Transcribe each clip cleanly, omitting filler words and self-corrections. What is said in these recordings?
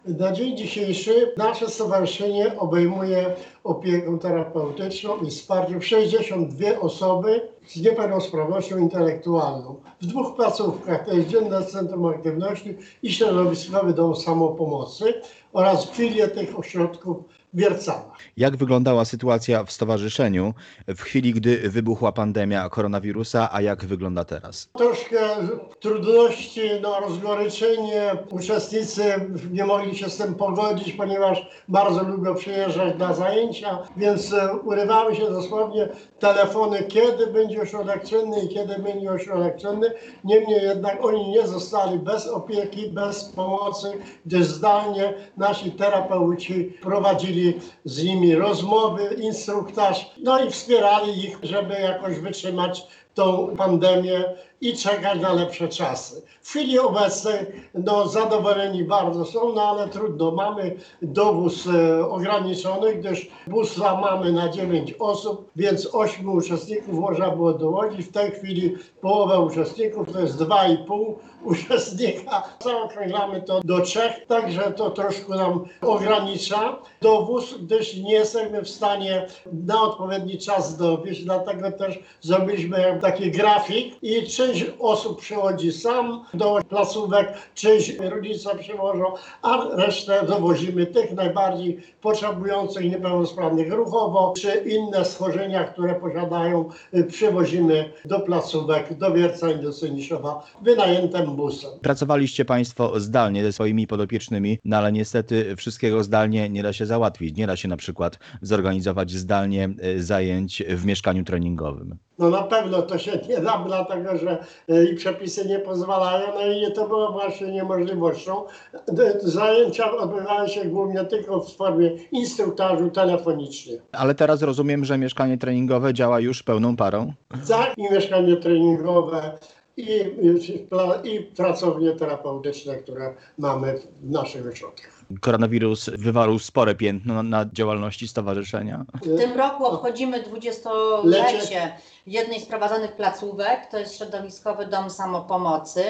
Na dzień dzisiejszy nasze stowarzyszenie obejmuje opieką terapeutyczną i wsparciem 62 osoby z niepełnosprawnością intelektualną. W 2 placówkach, to jest Dzienne Centrum Aktywności i Środowiskowy Dom Samopomocy oraz filię tych ośrodków w Wiercanach. Jak wyglądała sytuacja w stowarzyszeniu w chwili, gdy wybuchła pandemia koronawirusa, a jak wygląda teraz? Troszkę trudności, rozgoryczenie. Uczestnicy nie mogli się z tym pogodzić, ponieważ bardzo lubią przyjeżdżać na zajęcia, więc urywały się dosłownie telefony, kiedy będzie ośrodek czynny i kiedy będzie ośrodek czynny. Niemniej jednak oni nie zostali bez opieki, bez pomocy, gdyż zdalnie nasi terapeuci prowadzili z nimi rozmowy, instruktaż, i wspierali ich, żeby jakoś wytrzymać tą pandemię i czekać na lepsze czasy. W chwili obecnej zadowoleni bardzo są, ale trudno. Mamy dowóz ograniczony, gdyż busa mamy na 9 osób, więc 8 uczestników można było dowozić. W tej chwili połowa uczestników to jest 2,5 uczestnika. Zaokrąglamy to do 3, także to troszkę nam ogranicza dowóz, gdyż nie jesteśmy w stanie na odpowiedni czas dowieźć, dlatego też zrobiliśmy taki grafik i część osób przychodzi sam do placówek, część rodzice przywożą, a resztę dowozimy tych najbardziej potrzebujących, niepełnosprawnych ruchowo, czy inne schorzenia, które posiadają, przywozimy do placówek, do Wiercań, do Seniszowa, wynajętym busem. Pracowaliście Państwo zdalnie ze swoimi podopiecznymi, ale niestety wszystkiego zdalnie nie da się załatwić. Nie da się na przykład zorganizować zdalnie zajęć w mieszkaniu treningowym. Na pewno to się nie da, dlatego że i przepisy nie pozwalają, i to było właśnie niemożliwością. Zajęcia odbywały się głównie tylko w formie instruktażu telefonicznych. Ale teraz rozumiem, że mieszkanie treningowe działa już pełną parą? Tak, i mieszkanie treningowe, i pracownie terapeutyczne, które mamy w naszych ośrodkach. Koronawirus wywarł spore piętno na działalności stowarzyszenia. W tym roku obchodzimy 20-lecie jednej z prowadzonych placówek, to jest Środowiskowy Dom Samopomocy.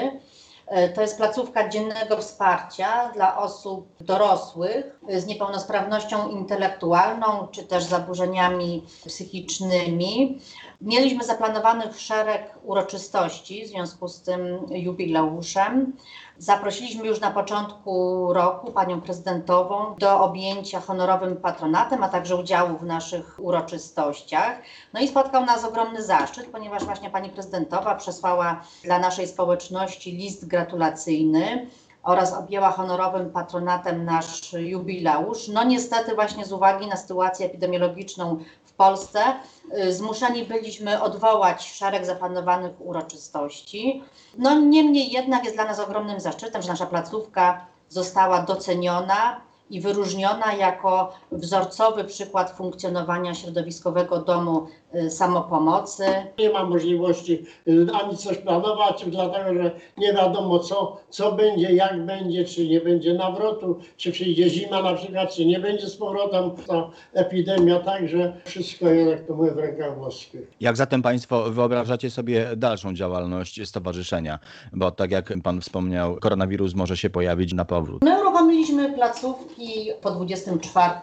To jest placówka dziennego wsparcia dla osób dorosłych z niepełnosprawnością intelektualną czy też zaburzeniami psychicznymi. Mieliśmy zaplanowanych szereg uroczystości w związku z tym jubileuszem. Zaprosiliśmy już na początku roku panią prezydentową do objęcia honorowym patronatem, a także udziału w naszych uroczystościach. I spotkał nas ogromny zaszczyt, ponieważ właśnie pani prezydentowa przesłała dla naszej społeczności list gratulacyjny oraz objęła honorowym patronatem nasz jubileusz. Niestety właśnie z uwagi na sytuację epidemiologiczną w Polsce zmuszeni byliśmy odwołać szereg zaplanowanych uroczystości. Niemniej jednak jest dla nas ogromnym zaszczytem, że nasza placówka została doceniona i wyróżniona jako wzorcowy przykład funkcjonowania Środowiskowego Domu Samopomocy. Nie ma możliwości ani coś planować, dlatego że nie wiadomo co będzie, jak będzie, czy nie będzie nawrotu, czy przyjdzie zima na przykład, czy nie będzie z powrotem ta epidemia, także wszystko jest, jak to mówię, w rękach boskich. Jak zatem Państwo wyobrażacie sobie dalszą działalność stowarzyszenia? Bo tak jak Pan wspomniał, koronawirus może się pojawić na powrót. My uruchomiliśmy placówki po 24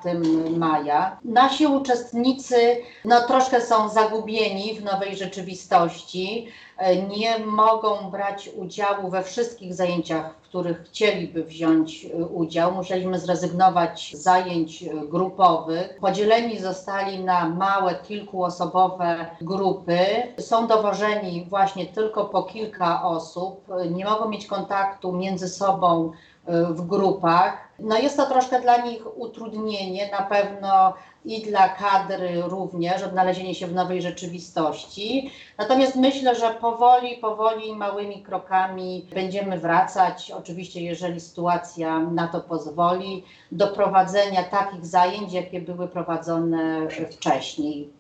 maja. Nasi uczestnicy troszkę są zagubieni w nowej rzeczywistości. Nie mogą brać udziału we wszystkich zajęciach, w których chcieliby wziąć udział. Musieliśmy zrezygnować z zajęć grupowych. Podzieleni zostali na małe, kilkuosobowe grupy. Są dowożeni właśnie tylko po kilka osób. Nie mogą mieć kontaktu między sobą w grupach. Jest to troszkę dla nich utrudnienie, na pewno i dla kadry również, odnalezienie się w nowej rzeczywistości. Natomiast myślę, że powoli, małymi krokami będziemy wracać, oczywiście jeżeli sytuacja na to pozwoli, do prowadzenia takich zajęć, jakie były prowadzone wcześniej.